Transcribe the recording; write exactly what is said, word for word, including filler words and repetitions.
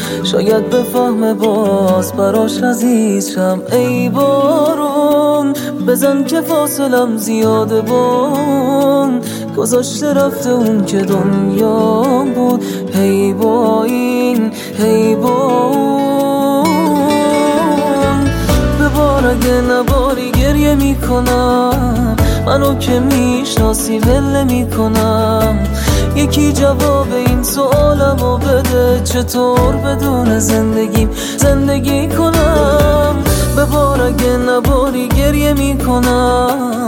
شاید بفهمه باز براش عزیزشم. ای بارون بزن که فاصلم زیاده بان، گذاشته رفته اون که دنیا بود. هی با این هی با اون، به بار اگه نباری گریه میکنم، منو که میشناسی ول میکنم. یکی جواب این سوالمو بده، چطور بدون زندگیم زندگی کنم؟ به بار اگه نباری گریه میکنم.